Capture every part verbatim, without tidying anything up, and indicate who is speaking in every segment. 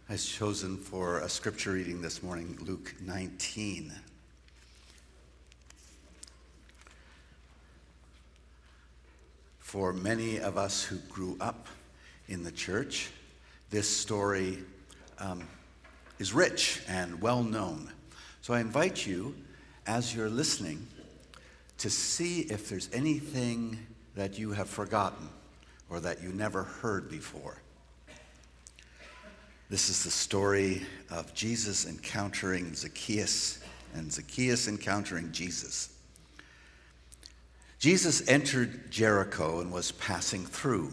Speaker 1: has chosen for a scripture reading this morning, Luke nineteen. For many of us who grew up in the church, this story um, is rich and well known. So I invite you, as you're listening, to see if there's anything that you have forgotten or that you never heard before. This is the story of Jesus encountering Zacchaeus and Zacchaeus encountering Jesus. Jesus entered Jericho and was passing through.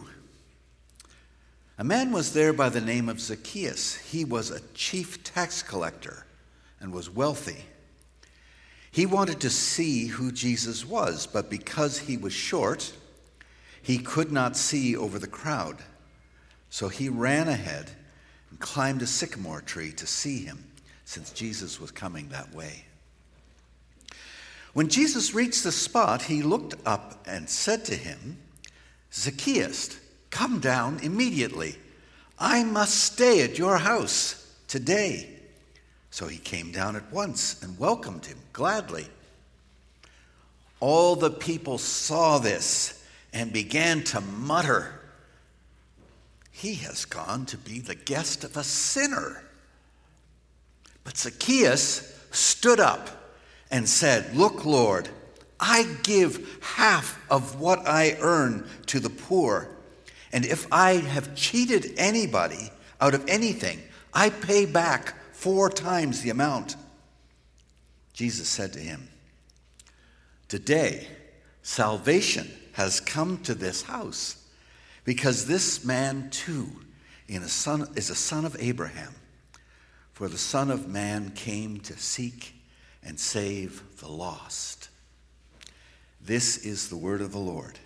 Speaker 1: A man was there by the name of Zacchaeus. He was a chief tax collector and was wealthy. He wanted to see who Jesus was, but because he was short, he could not see over the crowd. So he ran ahead and climbed a sycamore tree to see him, since Jesus was coming that way. When Jesus reached the spot, he looked up and said to him, "Zacchaeus, come down immediately. I must stay at your house today." So he came down at once and welcomed him gladly. All the people saw this and began to mutter, "He has gone to be the guest of a sinner." But Zacchaeus stood up and said, "Look, Lord, I give half of what I earn to the poor. And if I have cheated anybody out of anything, I pay back four times the amount." Jesus said to him, "Today, salvation has come to this house, because this man too is a son of Abraham. For the Son of Man came to seek and save the lost." This is the word of the Lord.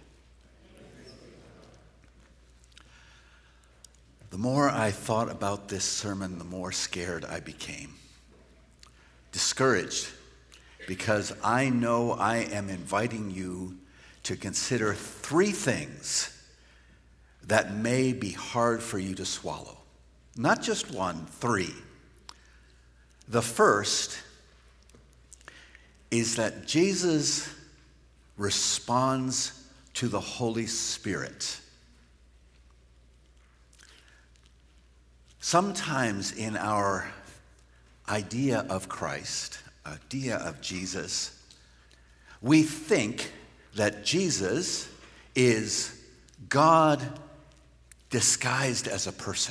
Speaker 1: The more I thought about this sermon, the more scared I became. Discouraged, because I know I am inviting you to consider three things that may be hard for you to swallow. Not just one, three. The first is that Jesus responds to the Holy Spirit. Sometimes in our idea of Christ, idea of Jesus, we think that Jesus is God disguised as a person.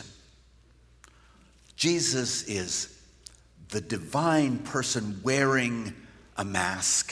Speaker 1: Jesus is the divine person wearing a mask.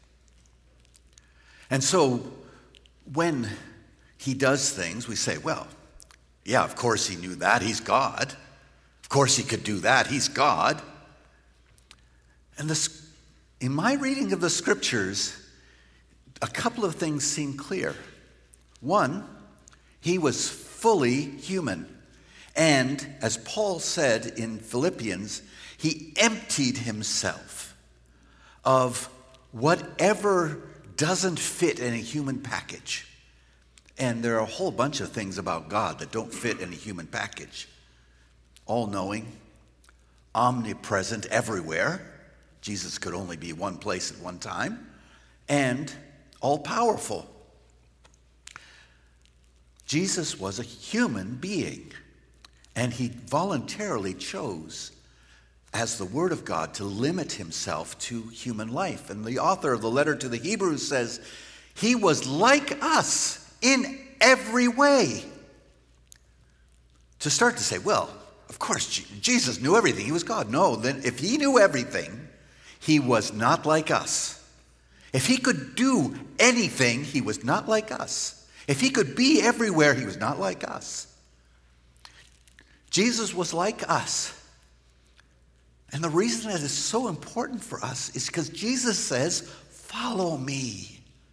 Speaker 1: And so when he does things, we say, well, yeah, of course he knew that. He's God. Of course he could do that. He's God. And this, in my reading of the scriptures, a couple of things seem clear. One, he was fully human. And as Paul said in Philippians, he emptied himself of whatever doesn't fit in a human package. And there are a whole bunch of things about God that don't fit in a human package. All-knowing, omnipresent everywhere. Jesus could only be one place at one time. And all-powerful. Jesus was a human being. And he voluntarily chose, as the Word of God, to limit himself to human life. And the author of the letter to the Hebrews says, he was like us in every way. To start to say, well, of course, Jesus knew everything. He was God. No, then if he knew everything, he was not like us. If he could do anything, he was not like us. If he could be everywhere, he was not like us. Jesus was like us. And the reason that is so important for us is because Jesus says, "Follow me."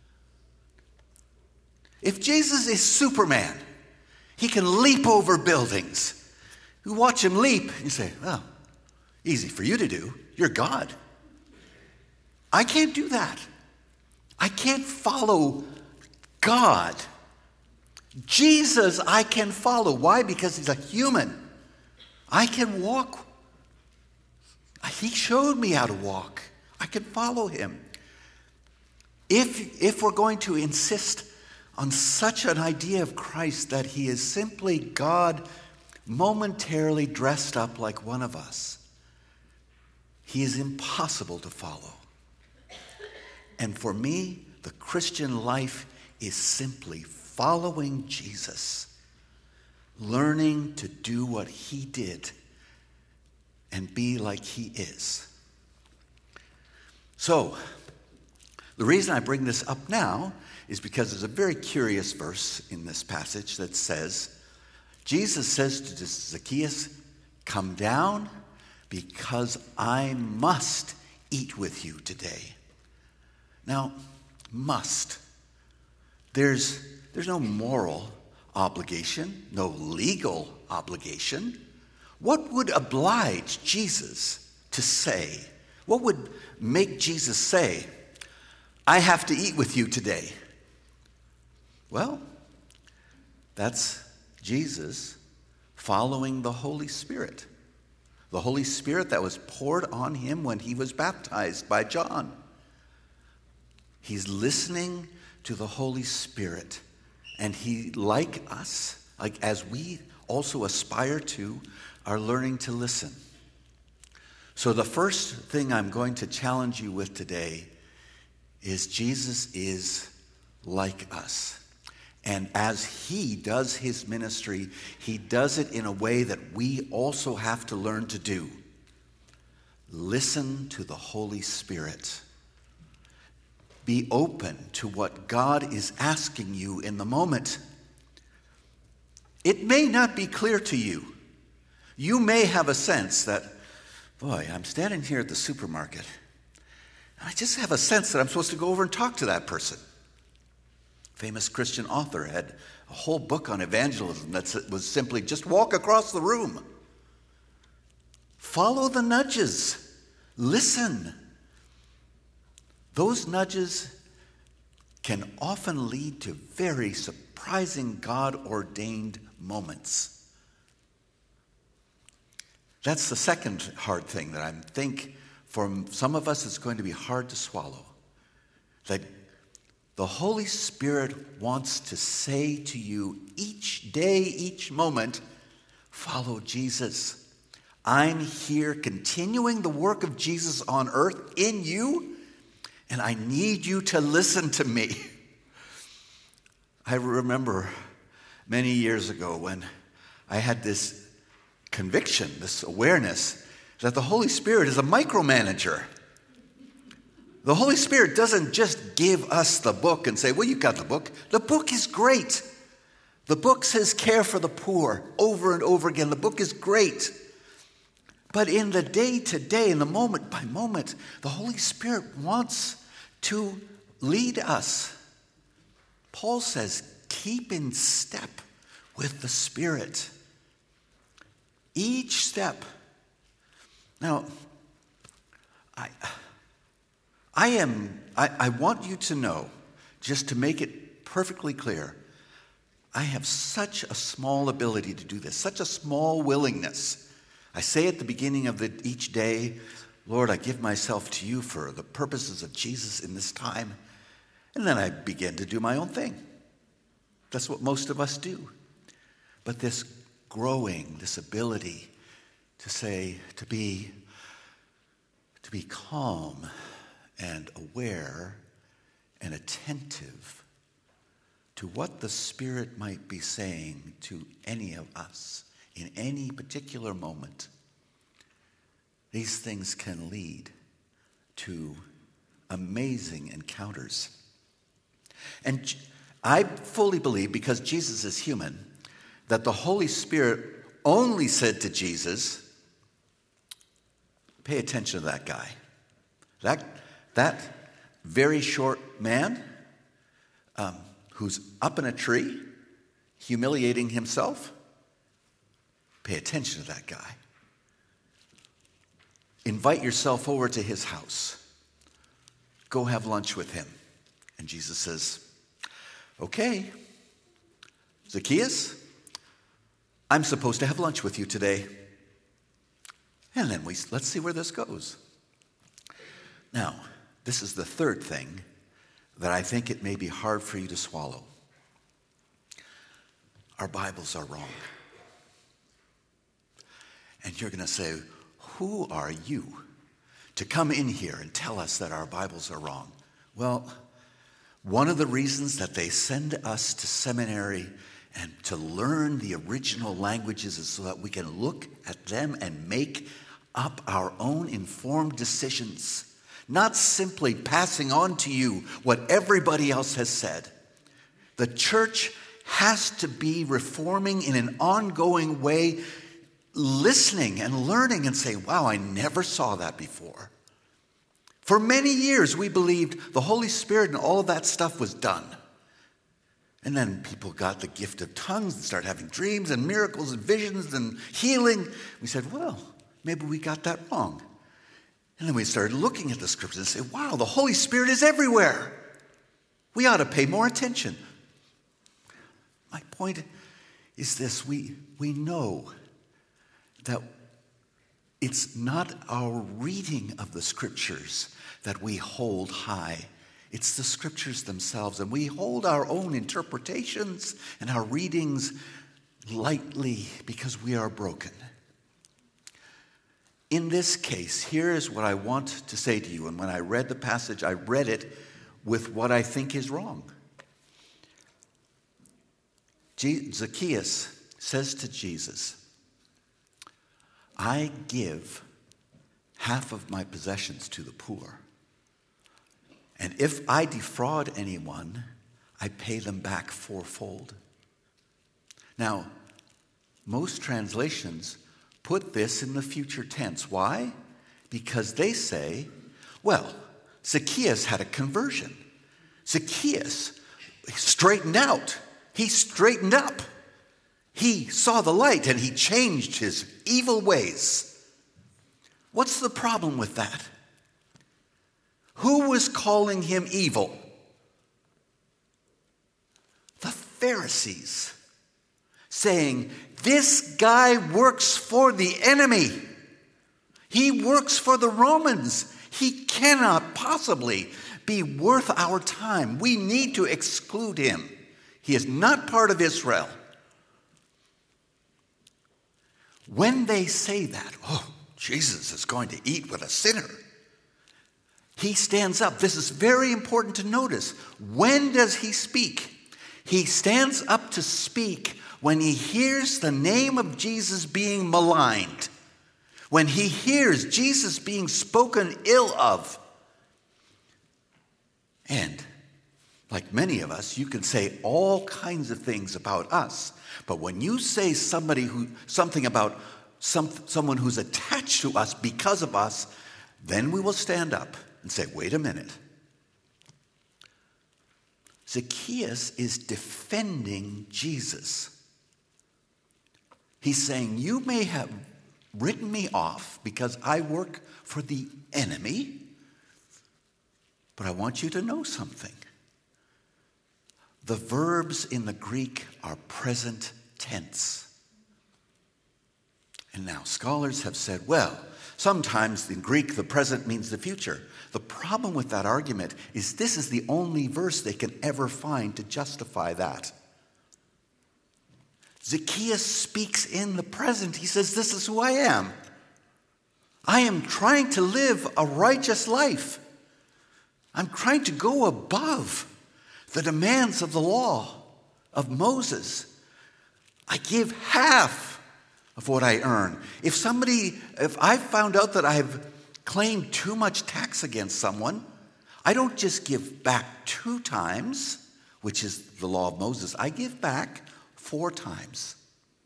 Speaker 1: If Jesus is Superman, he can leap over buildings. You watch him leap, you say, well, easy for you to do. You're God. I can't do that. I can't follow God. Jesus I can follow. Why? Because he's a human. I can walk. He showed me how to walk. I can follow him. If, if we're going to insist on such an idea of Christ that he is simply God momentarily dressed up like one of us, he is impossible to follow. And for me, the Christian life is simply following Jesus, learning to do what he did and be like he is. So, the reason I bring this up now is because there's a very curious verse in this passage that says, Jesus says to Zacchaeus, "Come down, because I must eat with you today." Now, must. There's, there's no moral obligation, no legal obligation. What would oblige Jesus to say? What would make Jesus say, "I have to eat with you today"? Well, that's Jesus following the Holy Spirit. The Holy Spirit that was poured on him when he was baptized by John. He's listening to the Holy Spirit. And he, like us, like as we also aspire to, are learning to listen. So the first thing I'm going to challenge you with today is Jesus is like us. And as he does his ministry, he does it in a way that we also have to learn to do. Listen to the Holy Spirit. Be open to what God is asking you in the moment. It may not be clear to you. You may have a sense that, boy, I'm standing here at the supermarket, and I just have a sense that I'm supposed to go over and talk to that person. Famous Christian author had a whole book on evangelism that was simply just walk across the room. Follow the nudges. Listen. Those nudges can often lead to very surprising God-ordained moments. That's the second hard thing that I think for some of us it's going to be hard to swallow. That the Holy Spirit wants to say to you each day, each moment, follow Jesus. I'm here continuing the work of Jesus on earth in you, and I need you to listen to me. I remember many years ago when I had this conviction, this awareness that the Holy Spirit is a micromanager. The Holy Spirit doesn't just give us the book and say, well, you got the book. The book is great. The book says care for the poor over and over again. The book is great. But in the day-to-day, in the moment by moment, the Holy Spirit wants to lead us. Paul says, keep in step with the Spirit. Each step. Now, I... I am, I, I want you to know, just to make it perfectly clear, I have such a small ability to do this, such a small willingness. I say at the beginning of the, each day, Lord, I give myself to you for the purposes of Jesus in this time. And then I begin to do my own thing. That's what most of us do. But this growing, this ability to say, to be, to be calm, and aware and attentive to what the Spirit might be saying to any of us in any particular moment. These things can lead to amazing encounters. And I fully believe, because Jesus is human, that the Holy Spirit only said to Jesus, pay attention to that guy. That That very short man um, who's up in a tree, humiliating himself, pay attention to that guy. Invite yourself over to his house. Go have lunch with him. And Jesus says, okay, Zacchaeus, I'm supposed to have lunch with you today. And then we let's see where this goes. Now, this is the third thing that I think it may be hard for you to swallow. Our Bibles are wrong. And you're going to say, who are you to come in here and tell us that our Bibles are wrong? Well, one of the reasons that they send us to seminary and to learn the original languages is so that we can look at them and make up our own informed decisions, not simply passing on to you what everybody else has said. The church has to be reforming in an ongoing way, listening and learning and saying, wow, I never saw that before. For many years, we believed the Holy Spirit and all of that stuff was done. And then people got the gift of tongues and started having dreams and miracles and visions and healing. We said, well, maybe we got that wrong. And then we started looking at the scriptures and say, wow, the Holy Spirit is everywhere. We ought to pay more attention. My point is this, we, we know that it's not our reading of the scriptures that we hold high. It's the scriptures themselves, and we hold our own interpretations and our readings lightly because we are broken. In this case, here is what I want to say to you, and when I read the passage, I read it with what I think is wrong. Zacchaeus says to Jesus, I give half of my possessions to the poor. And if I defraud anyone, I pay them back fourfold. Now, most translations put this in the future tense. Why? Because they say, well, Zacchaeus had a conversion. Zacchaeus straightened out. He straightened up. He saw the light and he changed his evil ways. What's the problem with that? Who was calling him evil? The Pharisees, saying, this guy works for the enemy. He works for the Romans. He cannot possibly be worth our time. We need to exclude him. He is not part of Israel. When they say that, oh, Jesus is going to eat with a sinner, he stands up. This is very important to notice. When does he speak? He stands up to speak when he hears the name of Jesus being maligned, when he hears Jesus being spoken ill of. And like many of us, you can say all kinds of things about us. But when you say somebody who something about some, someone who's attached to us because of us, then we will stand up and say, wait a minute. Zacchaeus is defending Jesus. He's saying, you may have written me off because I work for the enemy, but I want you to know something. The verbs in the Greek are present tense. And now scholars have said, well, sometimes in Greek the present means the future. The problem with that argument is this is the only verse they can ever find to justify that. Zacchaeus speaks in the present. He says, this is who I am. I am trying to live a righteous life. I'm trying to go above the demands of the law of Moses. I give half of what I earn. If somebody, if I found out that I've claimed too much tax against someone, I don't just give back two times, which is the law of Moses. I give back four times.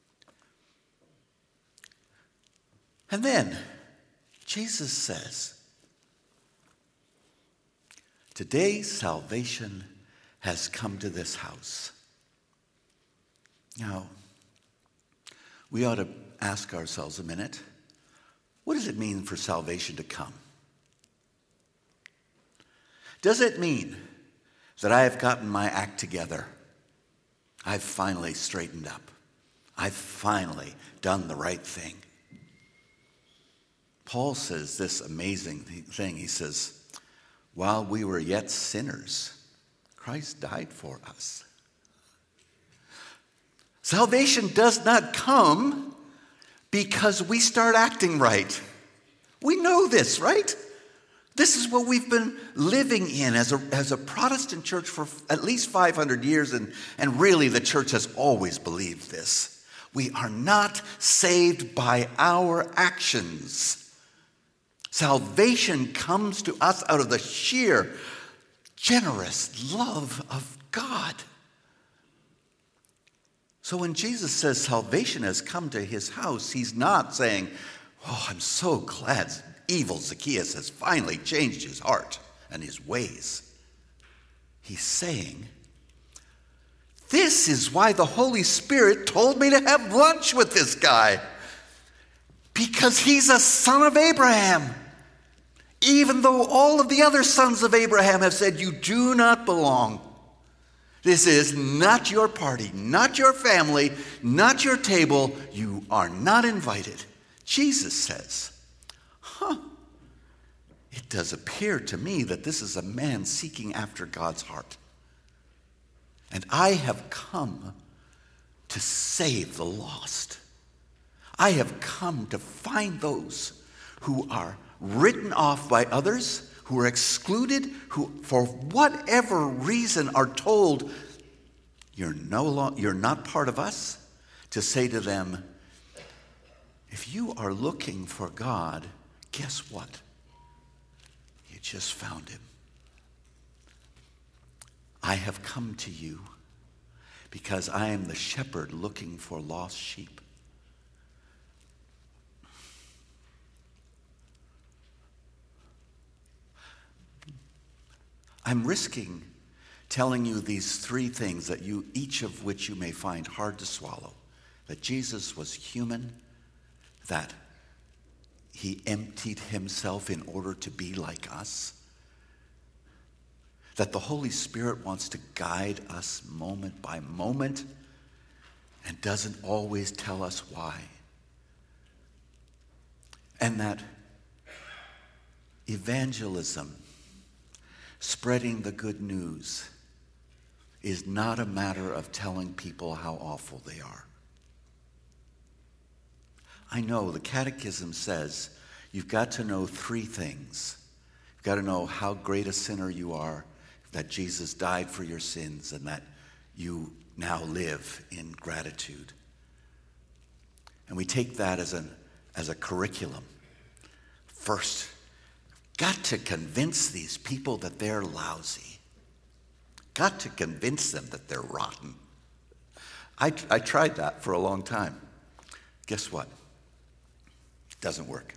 Speaker 1: And then Jesus says, today salvation has come to this house. Now, we ought to ask ourselves a minute, what does it mean for salvation to come? Does it mean that I have gotten my act together? I've finally straightened up. I've finally done the right thing. Paul says this amazing thing. He says, while we were yet sinners, Christ died for us. Salvation does not come because we start acting right. We know this, right? This is what we've been living in as a, as a Protestant church for at least five hundred years, and, and really the church has always believed this. We are not saved by our actions. Salvation comes to us out of the sheer, generous love of God. So when Jesus says salvation has come to his house, he's not saying, oh, I'm so glad evil Zacchaeus has finally changed his heart and his ways. He's saying, this is why the Holy Spirit told me to have lunch with this guy. Because he's a son of Abraham. Even though all of the other sons of Abraham have said, you do not belong. This is not your party, not your family, not your table. You are not invited. Jesus says, huh, it does appear to me that this is a man seeking after God's heart. And I have come to save the lost. I have come to find those who are written off by others, who are excluded, who for whatever reason are told, you're no lo- you're not part of us, to say to them, if you are looking for God, guess what? You just found him. I have come to you because I am the shepherd looking for lost sheep. I'm risking telling you these three things that you, each of which you may find hard to swallow. That Jesus was human, that he emptied himself in order to be like us, that the Holy Spirit wants to guide us moment by moment and doesn't always tell us why, and that evangelism, spreading the good news, is not a matter of telling people how awful they are. I know the Catechism says you've got to know three things. You've got to know how great a sinner you are, that Jesus died for your sins, and that you now live in gratitude. And we take that as an as a curriculum. First, got to convince these people that they're lousy. Got to convince them that they're rotten. I, I tried that for a long time. Guess what? It doesn't work.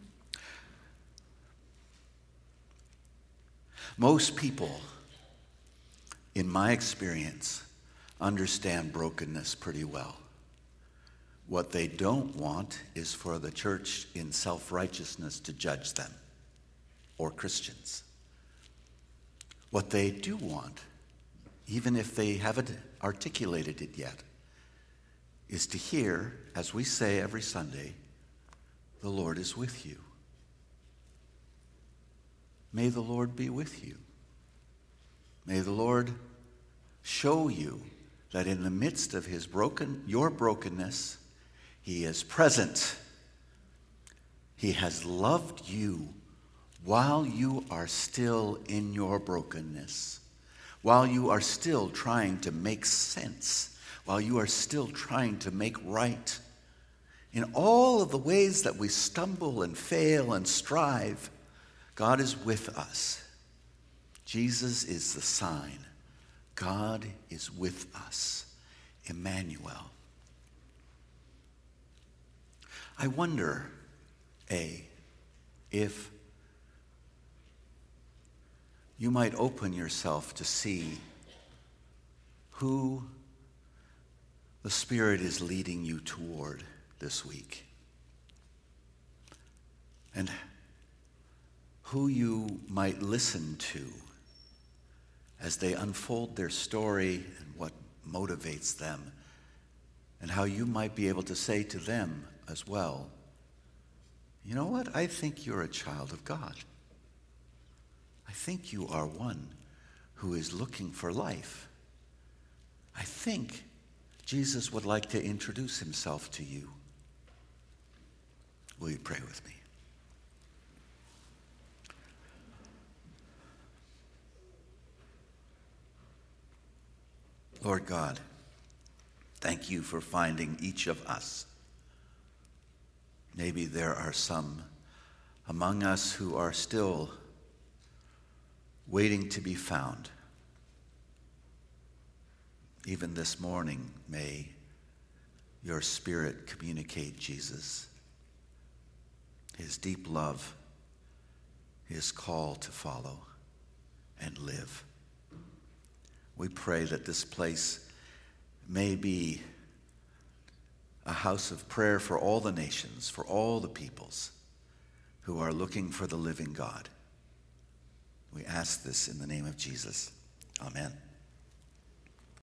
Speaker 1: Most people, in my experience, understand brokenness pretty well. What they don't want is for the church in self-righteousness to judge them, or Christians. What they do want, even if they haven't articulated it yet, is to hear, as we say every Sunday, the Lord is with you. May the Lord be with you. May the Lord show you that in the midst of his broken, your brokenness, he is present. He has loved you while you are still in your brokenness, while you are still trying to make sense, while you are still trying to make right. In all of the ways that we stumble and fail and strive, God is with us. Jesus is the sign. God is with us. Emmanuel. I wonder, A, if you might open yourself to see who the Spirit is leading you toward this week, and who you might listen to as they unfold their story and what motivates them, and how you might be able to say to them as well, you know what? I think you're a child of God. I think you are one who is looking for life. I think Jesus would like to introduce himself to you. Will you pray with me? Lord God, thank you for finding each of us. Maybe there are some among us who are still waiting to be found. Even this morning, may your Spirit communicate Jesus, his deep love, his call to follow and live. We pray that this place may be a house of prayer for all the nations, for all the peoples who are looking for the living God. We ask this in the name of Jesus. Amen.